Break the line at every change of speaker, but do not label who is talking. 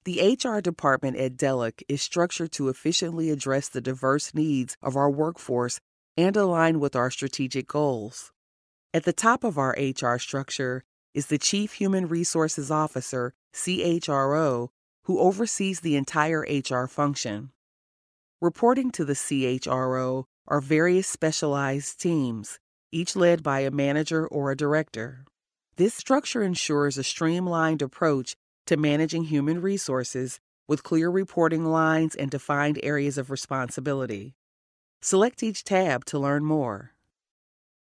The HR department at Delic is structured to efficiently address the diverse needs of our workforce and align with our strategic goals. At the top of our HR structure is the Chief Human Resources Officer, CHRO, who oversees the entire HR function. Reporting to the CHRO are various specialized teams, each led by a manager or a director. This structure ensures a streamlined approach to managing human resources with clear reporting lines and defined areas of responsibility. Select each tab to learn more.